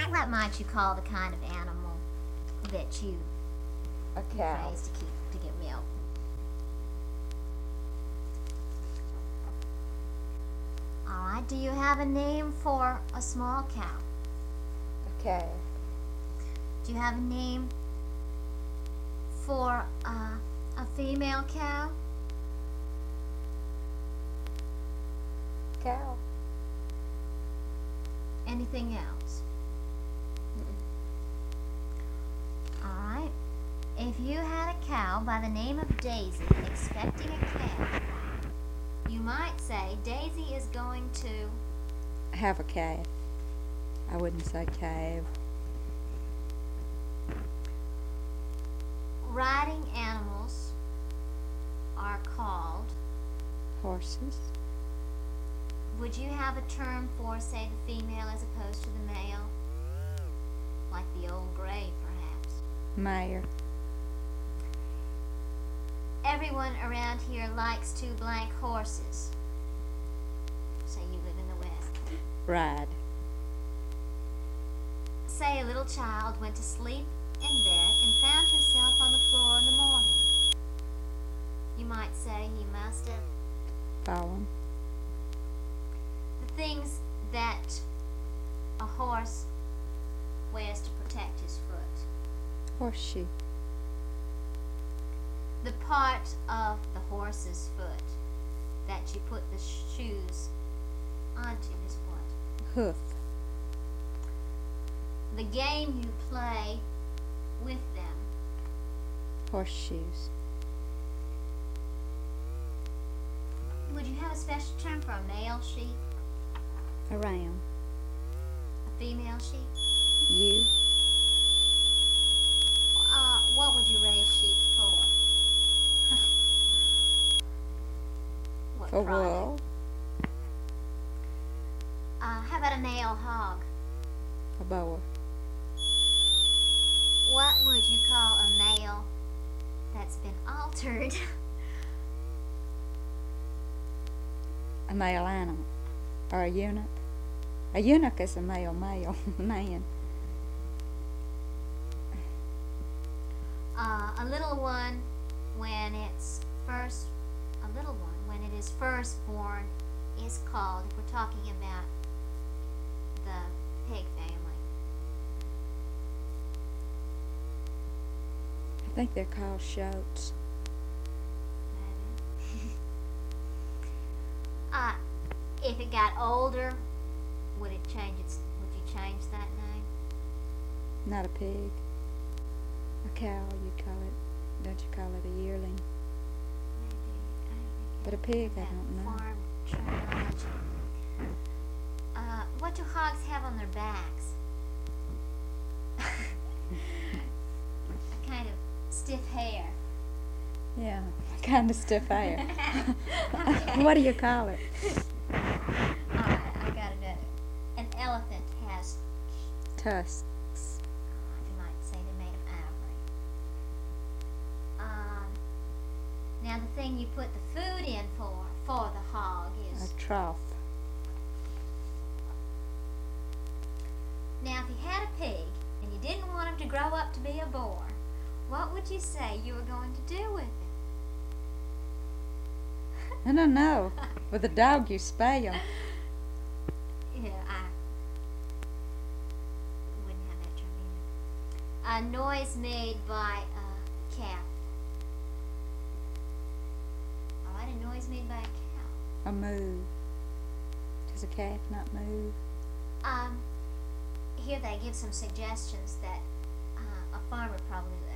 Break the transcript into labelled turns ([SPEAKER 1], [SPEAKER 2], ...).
[SPEAKER 1] What might you call the kind of animal that you
[SPEAKER 2] A cow.
[SPEAKER 1] raise to get milk? Alright, do you have a name for a small cow?
[SPEAKER 2] A calf.
[SPEAKER 1] Do you have a name for a female cow?
[SPEAKER 2] Cow.
[SPEAKER 1] Anything else? Alright. If you had a cow by the name of Daisy expecting a calf, you might say Daisy is going to
[SPEAKER 2] Have a calf. I wouldn't say calf.
[SPEAKER 1] riding animals are called.
[SPEAKER 2] Horses.
[SPEAKER 1] Would you have a term for, say, the female as opposed to the male? Like the old gray, perhaps.
[SPEAKER 2] Mare.
[SPEAKER 1] Everyone around here likes to blank horses. Say you live in the West.
[SPEAKER 2] Ride.
[SPEAKER 1] Say a little child went to sleep in bed and found himself on the floor in the morning. You might say he must have.
[SPEAKER 2] Fallen.
[SPEAKER 1] The things that a horse wears to protect his foot.
[SPEAKER 2] Horseshoe.
[SPEAKER 1] The part of the horse's foot that you put the shoes onto is what?
[SPEAKER 2] Hoof.
[SPEAKER 1] The game you play with them.
[SPEAKER 2] Horseshoes.
[SPEAKER 1] Would you have a special term for a male sheep?
[SPEAKER 2] A ram.
[SPEAKER 1] A female sheep?
[SPEAKER 2] Ewe.
[SPEAKER 1] What would you raise sheep for? What
[SPEAKER 2] For
[SPEAKER 1] product?
[SPEAKER 2] wool.
[SPEAKER 1] How about a male hog?
[SPEAKER 2] A boar.
[SPEAKER 1] What would you call a male that's been altered?
[SPEAKER 2] A male animal. Or a eunuch. A eunuch is a male man.
[SPEAKER 1] A little one when it's first, when it is first born is called, if we're talking about the pig family.
[SPEAKER 2] I think they're called shoats.
[SPEAKER 1] If it got older, would you change that name?
[SPEAKER 2] Not a pig. A cow, you call it. Don't you call it a yearling? But a pig, I don't know.
[SPEAKER 1] Farm terminology. What do hogs have on their backs? A kind of stiff hair.
[SPEAKER 2] Yeah, kind of stiff hair.
[SPEAKER 1] Okay.
[SPEAKER 2] What do you call it?
[SPEAKER 1] Alright, I got another. An elephant has,
[SPEAKER 2] Tusks.
[SPEAKER 1] you might say they're made of ivory. Now the thing you put the food in for the hog is.
[SPEAKER 2] A trough.
[SPEAKER 1] Now if you had a pig and you didn't want him to grow up to be a boar, what would you say you were going to do with him?
[SPEAKER 2] I don't know. With a dog, you spay him.
[SPEAKER 1] Yeah, I wouldn't have that term either. A noise made by a calf. Alright, a noise made by a cow.
[SPEAKER 2] A moo. Does a calf not move?
[SPEAKER 1] Here they give some suggestions that a farmer probably